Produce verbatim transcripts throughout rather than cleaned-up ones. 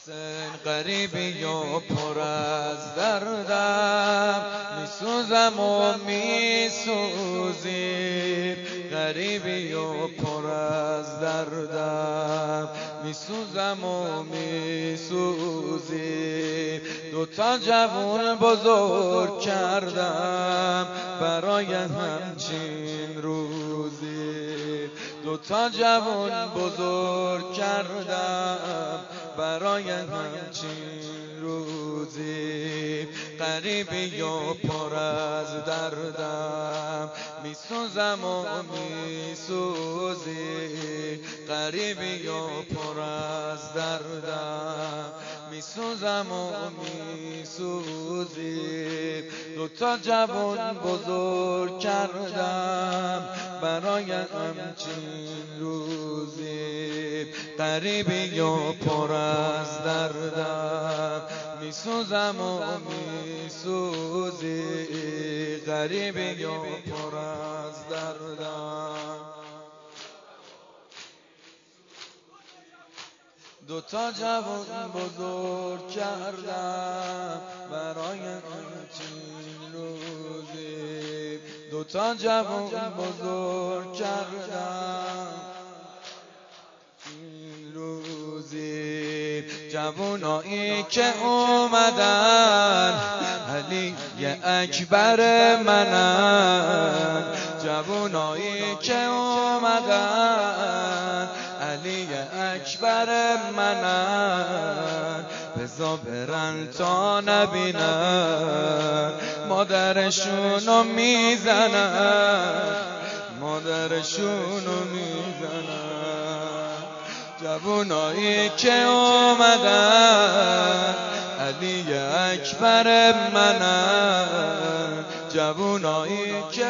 سن غریبی و پر از دردم، میسوزم و میسوزی. غریبی و پر از دردم، میسوزم و میسوزی. دوتا جوون بزرگ کردم برای همچین روزی. دوتا جوون بزرگ کردم برای همچین روزی. غریبی و پر از دردم، میسوزم و میسوزی. غریبی و پر از دردم، میسوزم و میسوزی. دوتا جوان بزرگ کردم برای همچین روزی. غریبی و پر از دردم، میسوزم و میسوزی. غریبی و پر از دردم. دوتا جوان بزرگ کردم برای همچین روزی. دوتا جوان بزرگ کردم این روزی. جوانایی که اومدن علی اکبر منن. جوانایی که اومدن علی اکبر منن. بزا برن تا نبینن مادرشونو میزنن، مادرشونو میزنن. جوانایی که اومدن علی اکبر منن. جوانایی که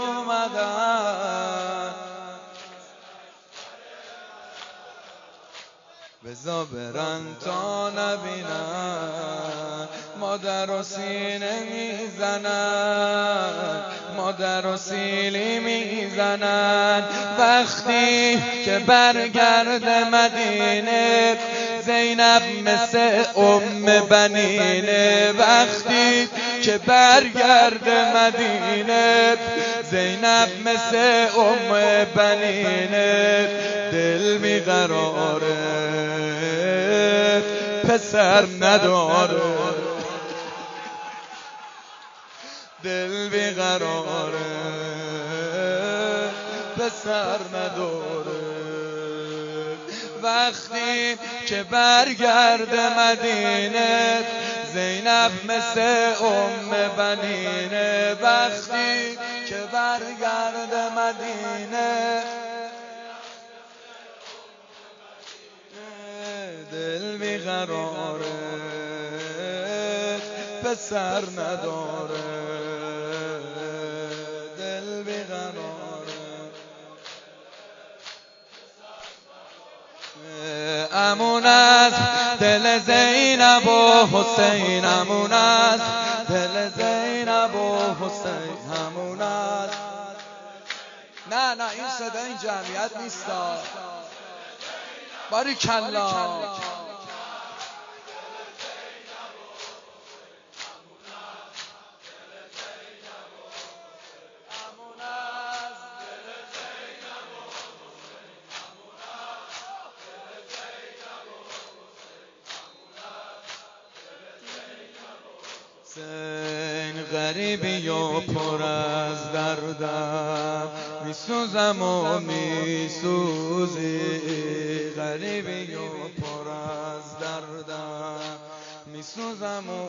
اومدن بزا برن تا نبینن مادر و سینه میزنن، مادر و سیلی میزنن. وقتی که برگرد مدینه زینب مثل ام بنینه. وقتی که برگرد مدینه زینب مثل ام بنینه. دل بیقراره پسر نداره، دل بیقراره پسر نداره. وقتی که برگرد مدینه زینب مثل ام بنینه. وقتی که برگرد مدینه دل بیقراره پسر نداره، دل بیقراره. امون است دل زینب و حسین، امون است دل زینب و حسین، امون است. نه نه این صدا این جمعیت نیست. باریکلا. سن غریبی و پر از دردم، میسوزم و میسوزی. غریبی و پر از دردم، میسوزم و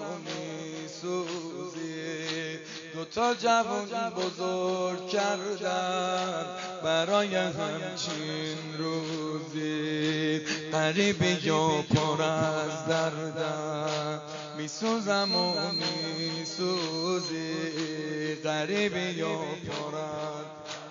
میسوزی. دوتا جوان بزرگ کردم برای همچین روزی. غریبی و پر از دردم، میسوزم و میسوزی. غریبی و پر از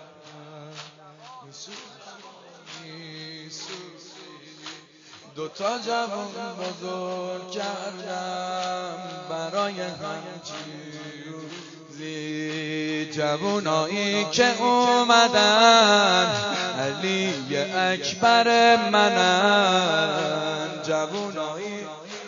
دوتا جوان بزرگ کردم برای همچین روزی. جوانایی که اومدن علی اکبر منن. جوانایی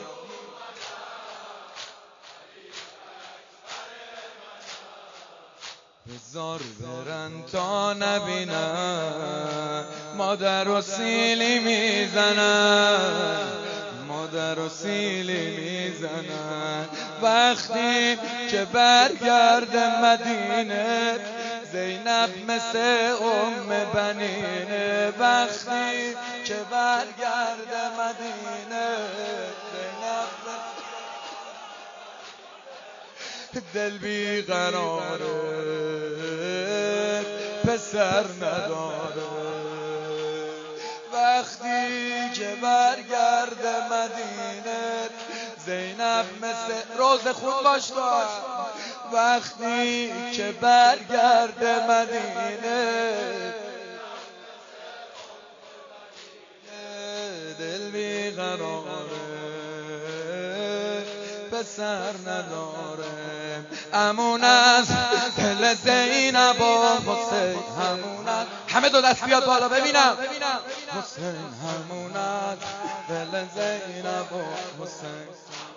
بزار برن تا نبینن مادر و سیلی میزنن، مادر و سیلی میزنن. وقتی که برگرده مدینه زینب مثل ام بنینه. وقتی که برگرده مدینه زینب دل بی قراره پسر نداره. وقتی که برگرده مدینه زینب مثل روز خون باش باش. وقتی که برگرده مدینه دل بی قراره پسر نداره. امون از دل زینب و حسین همون از همه دو دست بیاد بالا ببینم. حسین همون از دل زینب و حسین.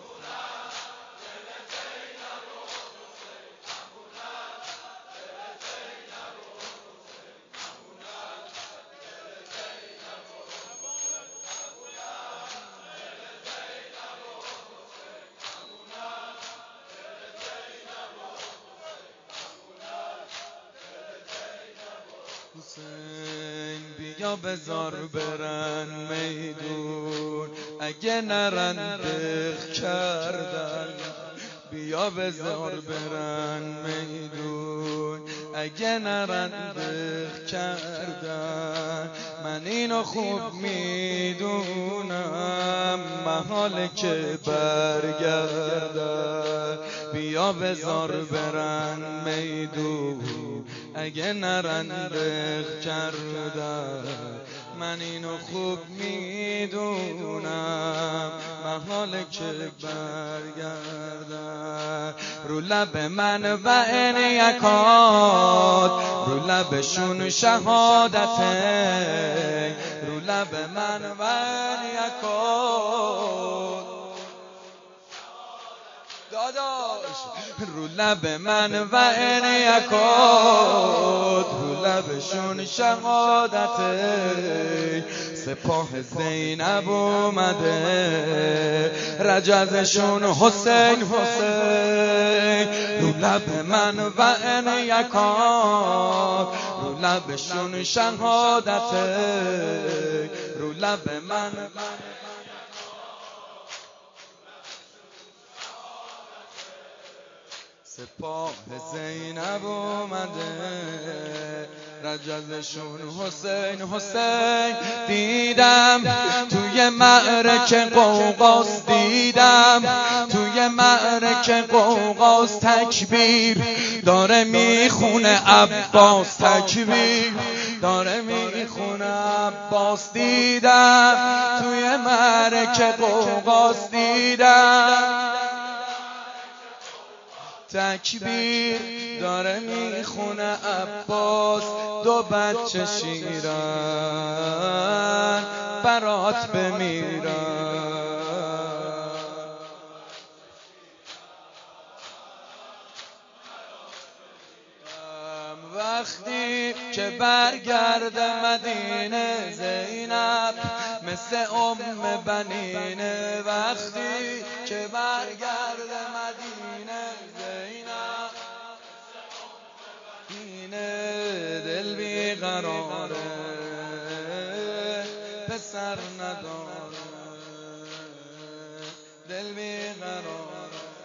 حسین بیا بزار برن میدون اگه نرن دق کردن. بیا بزار برن میدون اگه نرن دق کردن. من اینو خوب میدونم محال که برگردن. بیا بزار برن میدون اگه نرن دق کردن. من اینو خوب میدونم محال که برگردن. رو لب من و این یکات رو لبشون شهادته. رو لب من و این یکات داداش. رو لب من و این یکات رو لبشون شهادته. سپاه زینب اومده رجزشون حسین حسین. رو لب من و این یکات رو لبشون شهادته. رو لب من سپاه زینب اومده رجزشون حسین حسین. دیدم توی معرکه قوقاس دیدم توی معرکه قوقاس تکبیر داره میخونه عباس. تکبیر داره میخونه عباس. دیدم توی معرکه قوقاس دیدم تکبیر داره میخونه عباس. دو بچه شیرن برات بمیرن. وقتی که برگرده مدینه زینب مثل ام بنینه. وقتی که برگرده مدینه زینب اینه دل بی قراره پسر نداره. دل بی قراره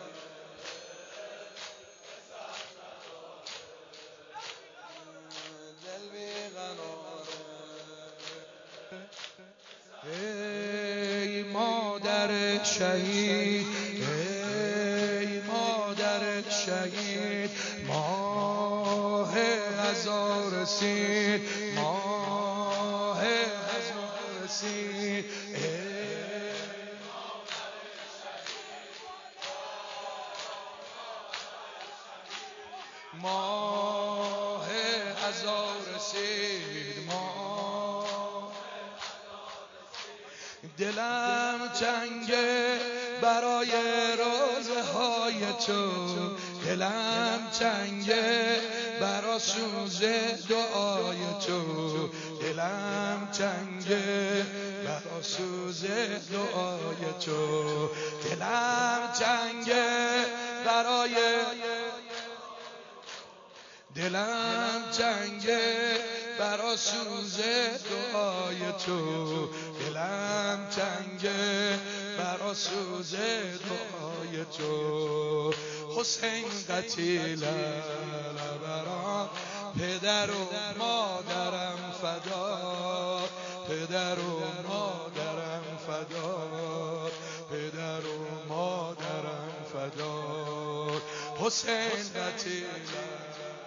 ای مادر شهید ای مادر شهید. ماه هزار رسید ماه هزار رسید. ماه هزار رسید ماه. دلم چنگه برای روزهای تو دلم تنگه برا سوز دعای تو، دلم تنگه برا سوز دعای تو، دلم تنگه برای دلم تنگه برا سوز دعای تو، دلم تنگه برا سوز دعای تو. حسین قتیلم برام پدر و مادرم فدا، پدر و مادرم فدا، پدر و مادرم فدا. حسین قتیلم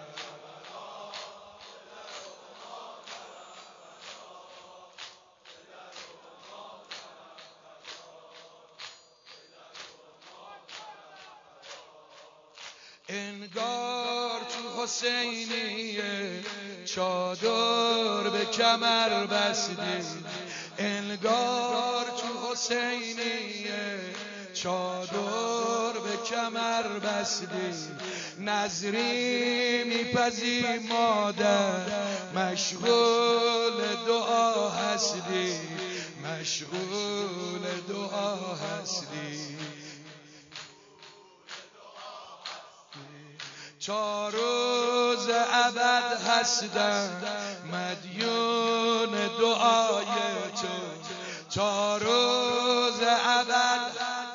انگار تو حسینیه چادر به کمر بستی، انگار تو حسینیه چادر به کمر بستی. نظری میپزی مادر مشغول دعا هستی، مشغول دعا هستی. تا روز ابد هستم مدیون دعای تو، تا روز ابد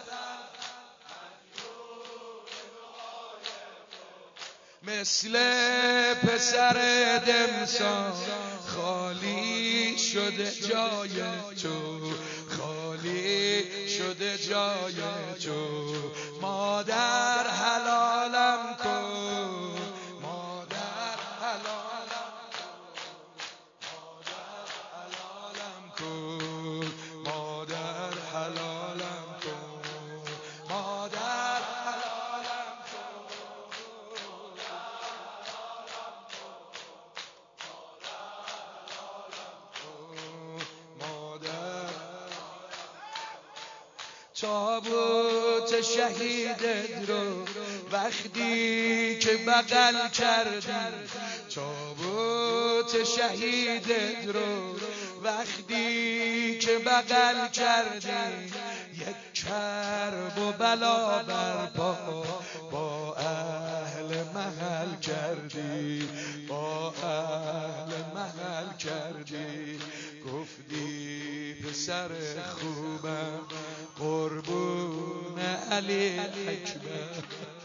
مثل پسر دمسان خالی شده جای تو، خالی شده جای تو. مادر حلالم کن، مادر حلالم کن، مادر حلالم کن، مادر حلالم کن، مادر. تابوت شهیدت رو وقتی که بغل کردی، تابوت شهیدت رو وقتی که بغل کردی، یک کرب و بلا برپا با اهل محل کردی، با اهل محل کردی. گفتی پسر خوبم قربون علی اکبر،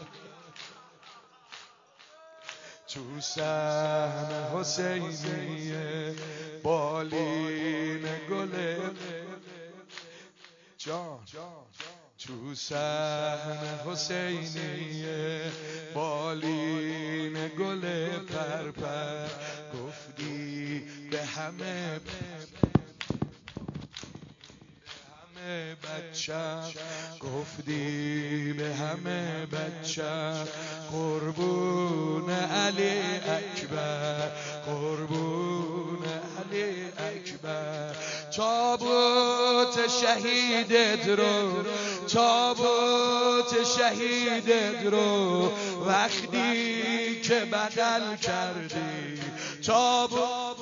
تو سهم حسینیه بالین گل جان، تو سهم حسینیه بالین گل پرپر. گفتی به همه بچم، گفتی به همه بچم قربون علی اکبر، قربون علی اکبر. تابوت شهیدت رو، تابوت شهیدت رو وقتی که بغل کردی، تابوت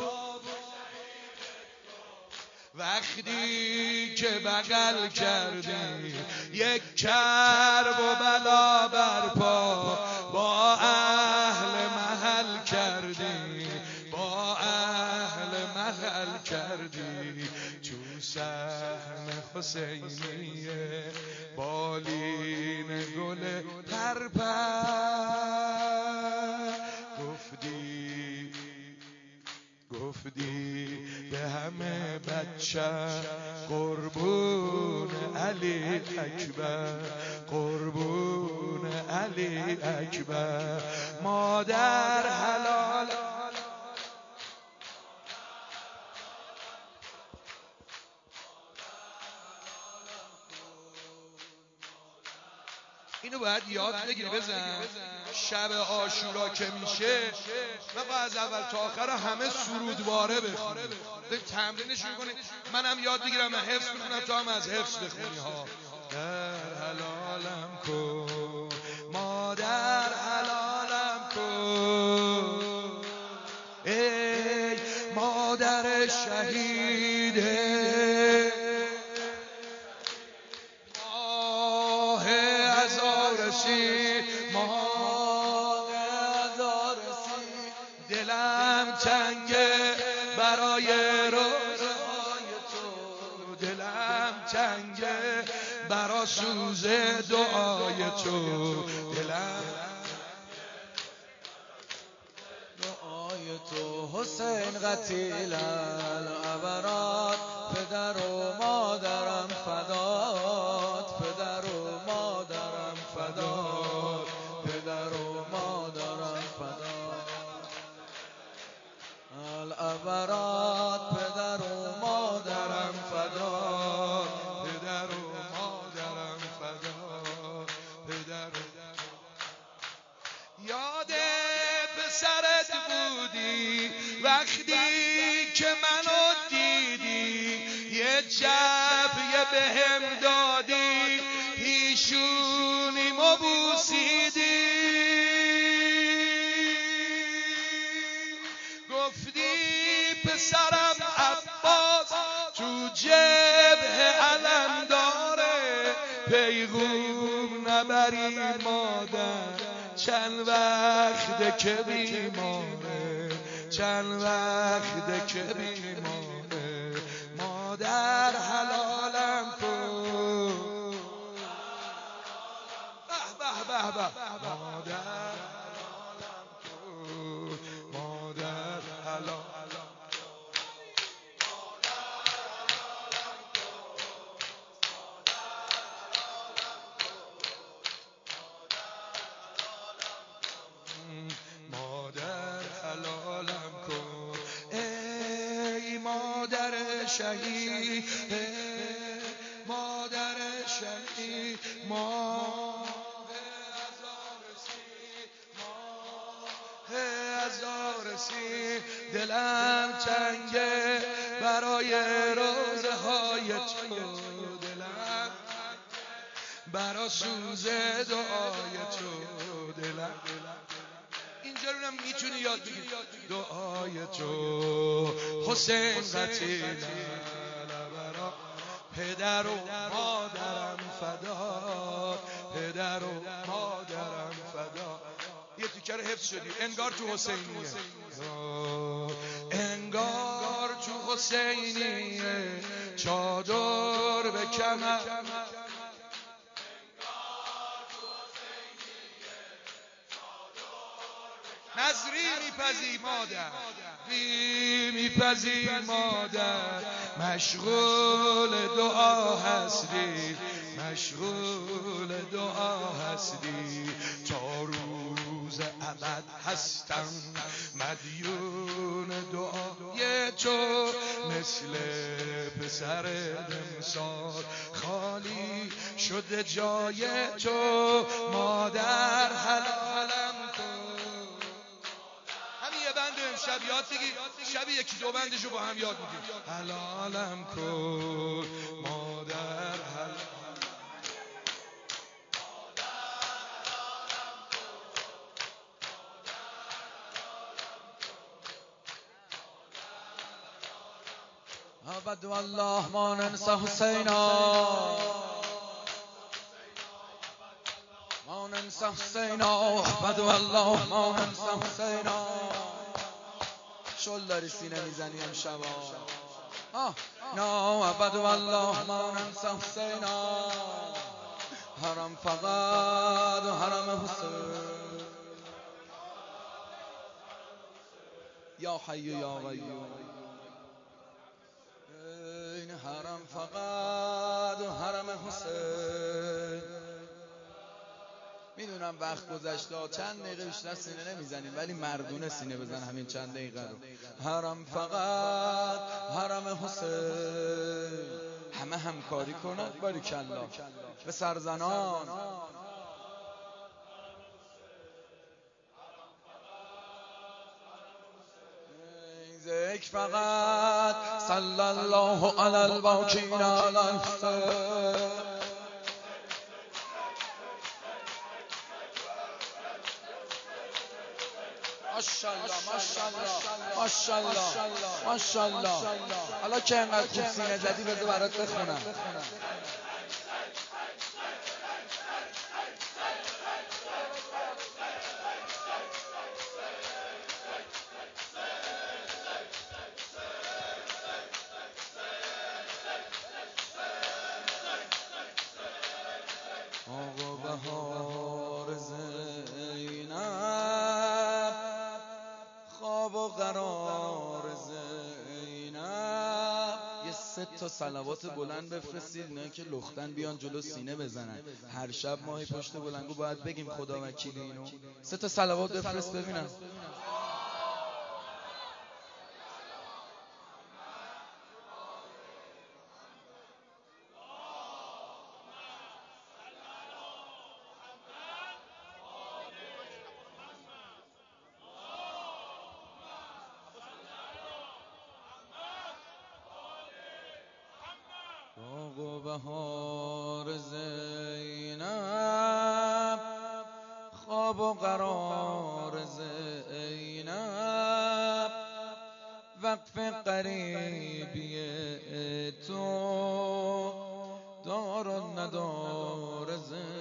وقتی که بغل کردی، یک کرب و بلا برپا با اهل محل کردی، با اهل محل کردی. تو سهم حسینیه بالین گل پرپر. گفتی گفتی به همه بچم قربون علی اکبر، قربون علی اکبر. مادر حلال اینو باید یاد بگیری بزن. شب عاشورا که میشه و از اول تا آخر همه سرودواره بخونی، تمرینش میکنی. منم یاد بگیرم، من حفظ میکنم تو هم از حفظ بخونی ها. در حلالم کن مادر شهیده ماه هزار رسید ماه هزار رسید دلم تنگه برای روزهای تو دلم تنگه برا سوز دعای تو دلم دعای تو حسین قتیل العبرات پدر و مادرم فدات پدر و مادرم فدات پدر و مادرم فدات العبرات پدر و مادرم فدات پدر و مادرم فدات پدر یاد پسرت بودی وقتی که منو دیدی یه جب یه بهم دادی پیشونیمو بوسیدی گفتی پسرم عباس تو جبه علم داره پیغوم نبری مادر چند وقت که بیماره چند وقت که بیماره مادر حلالم کن به به به به مادر حلالم کن مادر حلالم شهید مادر شهید ماه هزار رسید ماه هزار رسید دلم تنگه برای روزه های تو دلم برا سوز دعای تو دلم اینجا رو میتونی یاد بگیری دعای تو حسین قتیل العبرات پدر و مادرم فدا پدر و مادرم فدا یه تیکه رو حفظ شدی انگار تو حسینیه انگار تو حسینیه چادر به کمر نظری میپذی مادر بی میپذی مادر مشغول دعا هستی مشغول دعا هستی تا روز ابد هستم مدیون دعای تو مثل پسر امسال خالی شده جای تو مادر حلالم کن شب یاد بگیر شب یکی دو بندشو با هم یاد بگیر حلالم کن مادر حلالم عبد والله ما ننسى حسینا ما ننسى حسینا عبد والله ما ننسى حسینا شل داری سینه میزنی امشبا نه عبد والله ما ننسى حسینا حرم فقط و حرم حسین یا حی یا قیوم این حرم فقط و حرم حسین میدونم وقت گذشته چند دقیقه بیشتر سینه نمیزنیم ولی مردونه سینه بزن همین چند دقیقه رو حرم فقط حرم حسین همه همکاری کنن باریکلا به سرزنان ذکر فقط صلی الله علی الباقین علی الحسین ماشاءالله ماشاءالله ماشاءالله ماشاءالله. حالا که انقدر خوب سینه زدی بذار برات بخونم. آقا بهار زینب، خواب و قرار زینب. یه سه تا صلوات بلند بفرستید نه که لختن بیان جلو سینه بزنن. هر شب ماهی پشت بلنگو باید بگیم خدا وکیل اینو. سه تا صلوات بفرست ببینم. آقا بهار زینب، خواب و قرار زینب. وقف قریبی تو دار و ندار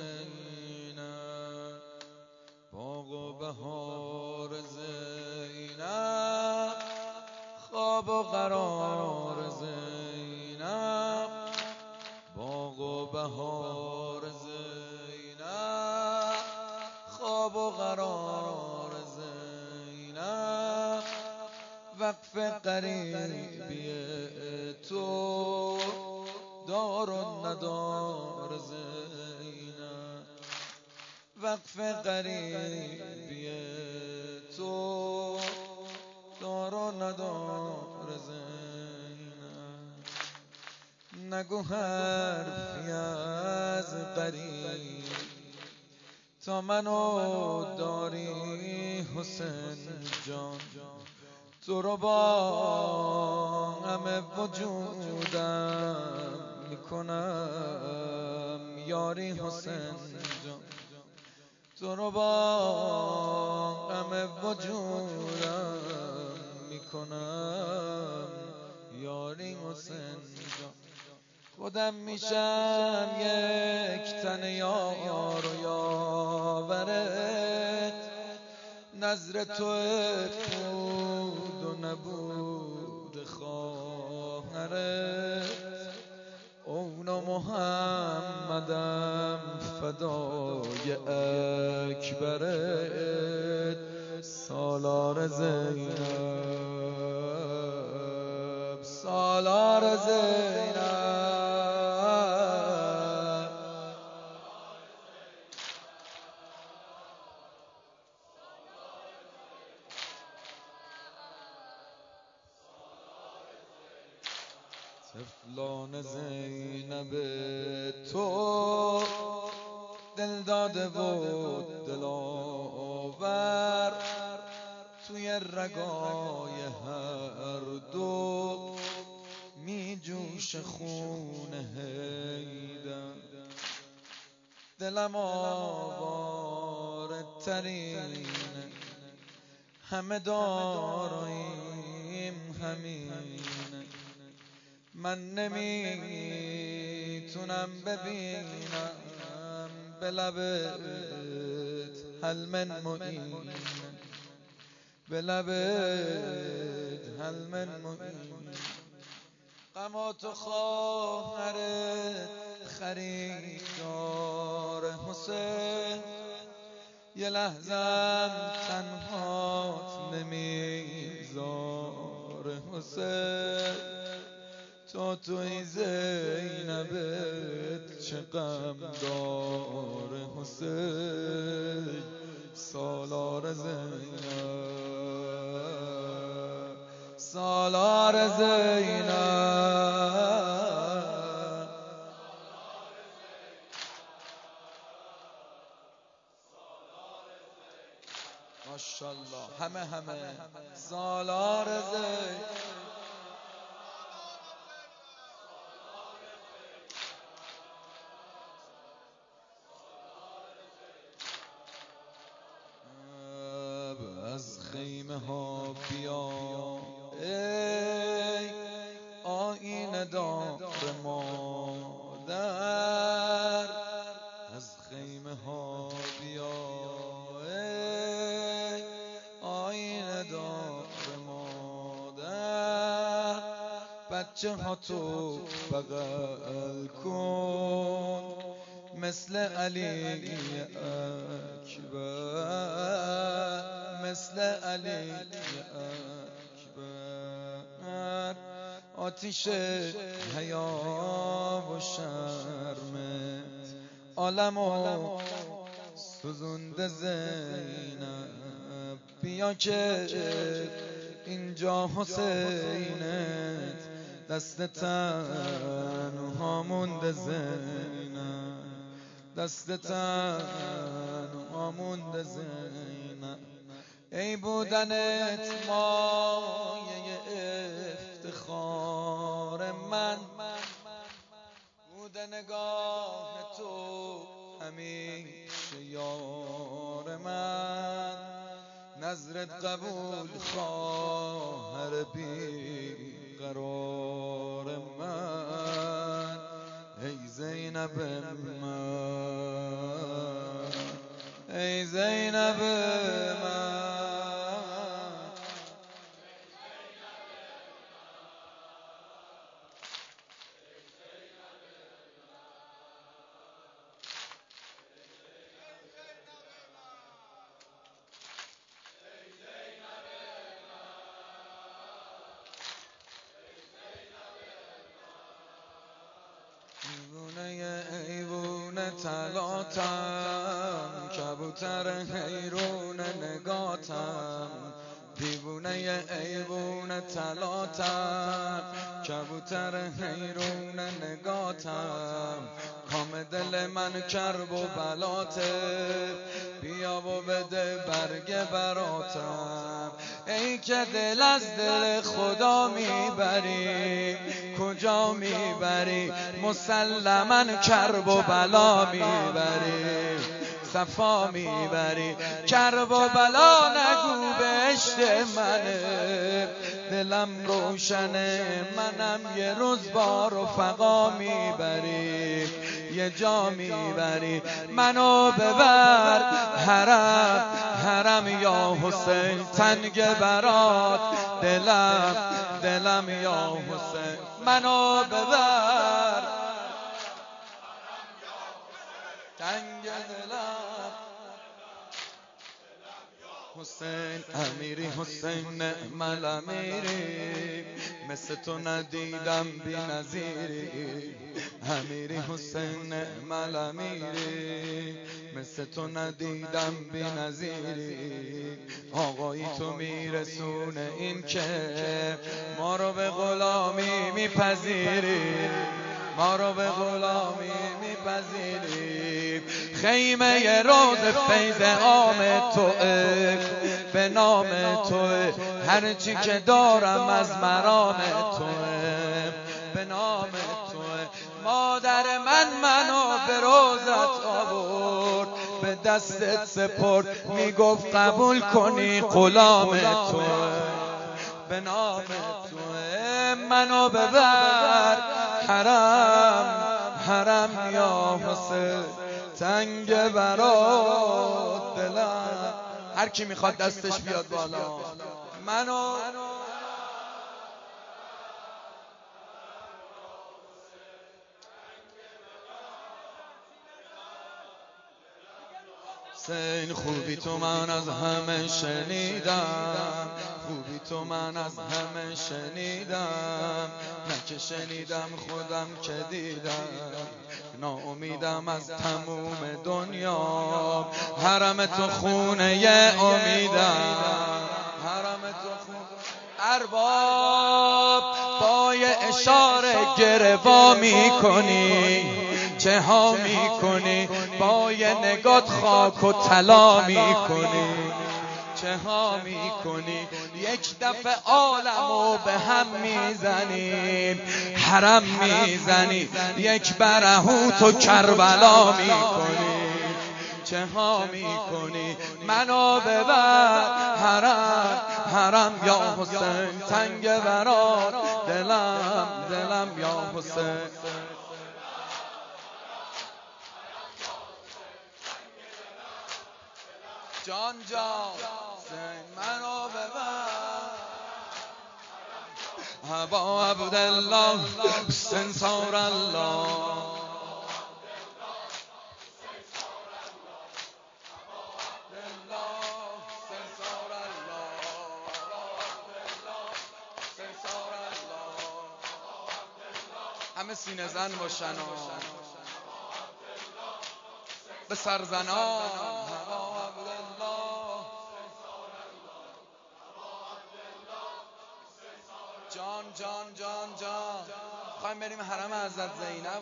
زینب. باغ و بهار زینب، خواب و قرار زینب. باغ و بهار زینب، خواب و قرار زینب. وقف قریبی تو دار و ندار زینب. وقف قریبی تو دار و ندار زینب. نگو حرفی از قریب تا منو داری حسین جان. تو رو با همه وجودم میکنم یاری حسین جان. تو رو با همه وجودم میکنم یاری حسین جان. خودم میشم یک تن یار و یاورت. نظر تو بود و نبود خواهرت. اون محمدم فدای اکبرت. سالار زینب، سالار زینب. طفلان زینب تو دل داده و دلاور. توی رگای هر دو می جوش خون حیدر. دلم آواره ترینه همه داراییم همینه. من نمیتونم ببینم به لبت هل من معین. به لبت هل من معین. غمات و خواهرت خریدار حسین. یه لحظم تنهات نمیذار حسین. تو توی زینبت چه غم دار حسین. سالار زینب، سالار زینب. ماشاءالله همه همه سالار زینب. از خیل ها بیا ای آینه دار مادر، از خیمه ها بیا ای آینه دار مادر، بچه ها تو بغل کن مثل علی اکبر، مثل علی اکبر. آتیش حیا و شرمت عالمو سوزونده زینب، بیا که اینجا حسینت دست تنها مونده زینب، دست تنها مونده زینب. ای بودنت مایه افتخار من، بود نگاه تو همیشه یار من، نظرت قبول خواهر بی قرار من، ای زینب من، ای زینب من. ایوونه ایوونه تلاتم، کبوتر حیرون نگاتم، دیوونه ایوونه تلاتم، کبوتر حیرون نگاتم، کام دل من کرب و بلاته، بیا و بده برگ براتم. ای که دل از دل خدا میبری کجا میبری، مسلماً کرب و بلا میبری، صفا میبری. کرب و بلا نگو بهشت منه، دلم روشنه، منم یه روز با رفقا میبری، یه جا میبری. منو ببر حرم حرم یا حسین، تنگ برات دلم دلم یا حسین. منو ببر تنگ دلم حسین، امیری حسین نعم الامیری، مثل تو ندیدم بی نظیری. امیری حسین نعم الامیری، مثل تو ندیدم بی نظیری. آقایی تو میرسونه این که ما رو به غلامی میپذیری، ما رو به غلامی میپذیری. خیمه روز فیض عام توئه، به نام توئه، هرچی که دارم از مرام توئه، به نام توئه. مادر من منو به روزت آورد، به دستت سپرد، میگفت قبول کنی غلام توئه، به نام توئه. منو ببر حرم حرم یا حسین، تنگ برات دلم. هر کی میخواد دستش بیاد بالا. منو حسین، خوبی تو من از همه شنیدم، خوبی تو من از همه شنیدم، نه که شنیدم خودم که دیدم. ناامیدم از تموم دنیا، حرم تو خونه ی امیدم، حرم تو خونه. ارباب پای اشاره گروا میکنی، چه ها میکنی، با یه نگات خاک و طلا میکنی، چه ها میکنی. یک دفعه عالمو به هم میزنی، حرم میزنی، یک برهوت و کربلا میکنی، چه ها میکنی. منو ببر حرم حرم یا حسین تنگ برات دلم دلم یا حسین جان جان حسین منو ببر ابا عبدالله حسین سار الله همه سینه زن باشن به سرزنان جان جان جان جان خواهیم بریم حرم حضرت زینب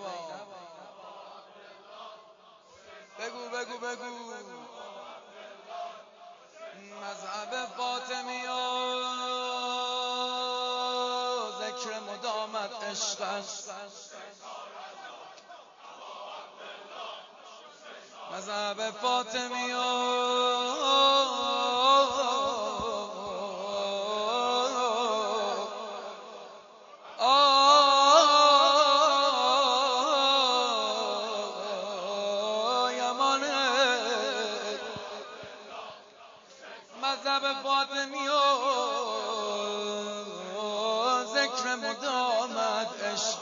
بگو بگو بگو مذهب فاطمی و ذکر مدامت عشق است مذهب فاطمی و مذهب فاطمی و ذکر مدامت عشق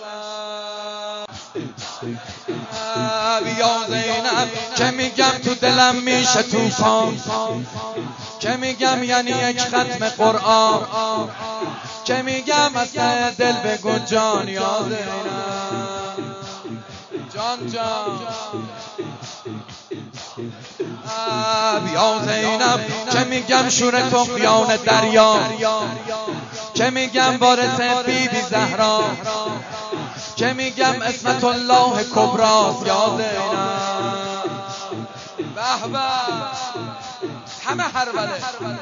یا زینب که میگم تو دلم میشه توفان که میگم یعنی یک ختم قرآن که میگم از ته دل بگو جان یا زینب جان جان یا زینب که میگم شور طغیان دریا که میگم وارث بی بی زهرا که میگم اسمت الله کبراست یا زینب به به همه هربله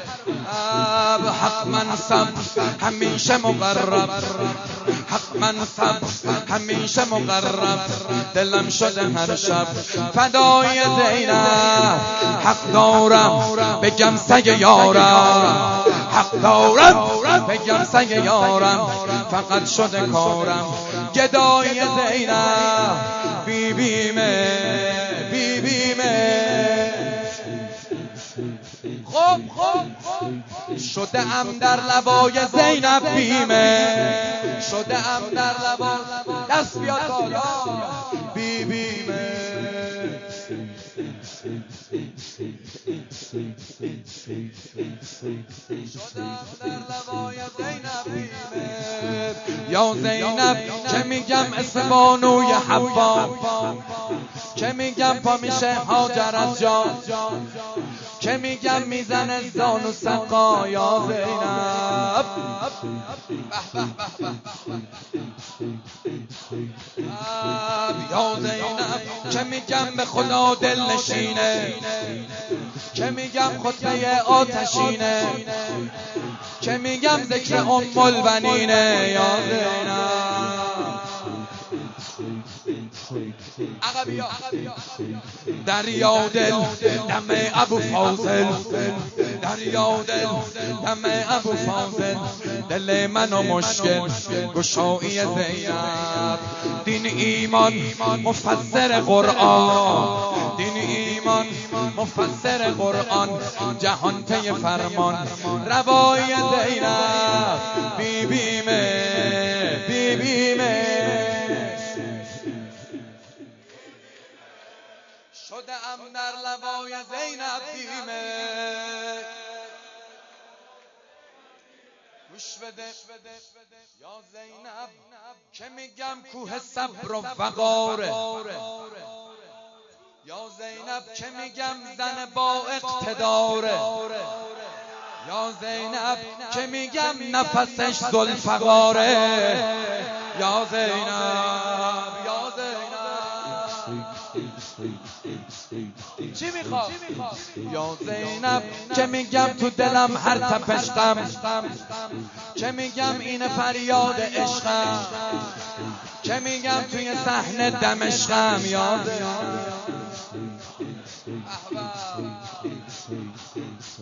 حق منصب همیشه مقرب حق منصب همیشه مقرب دلم شده هر شب فدای زینب حق دارم بگم سگ یارم حق دارم بگم سگ یارم فقط شده کارم گدای زینب بی بیمه بی بیمه خب خب شده ام در لبای زینب بیمه شده ام در لبای دست بیاد بالا بی بیمه یا زینب که میگم اسم بانوی حوا که میگم پا میشه هاجر از جان که میگم میزنه زانو سقا یا زینب یا زینب که میگم به خدا دل نشینه که میگم خطبه آتشینه که میگم ذکر ام البنینه یا زینب دریا دل دم ابو فاضل دریا دل دم ابو فاضل دل منو مشکل گشایی زینب دین ایمان مفسر قرآن دین ایمان مفسر قرآن جهان طی فرمان روای زینب بی بیمه بی بیمه شده ام در لبای زینب بیمه گوش بده یا زینب که میگم کوه صبر و وقاره یا زینب که میگم زن با اقتداره یا زینب که میگم نفسش ذوالفقاره یا زینب یا زینب چی میخواد یا زینب که میگم تو دلم هر تپش غم که میگم این فریاد عشقم که میگم توی صحنه دمشقم یا زینب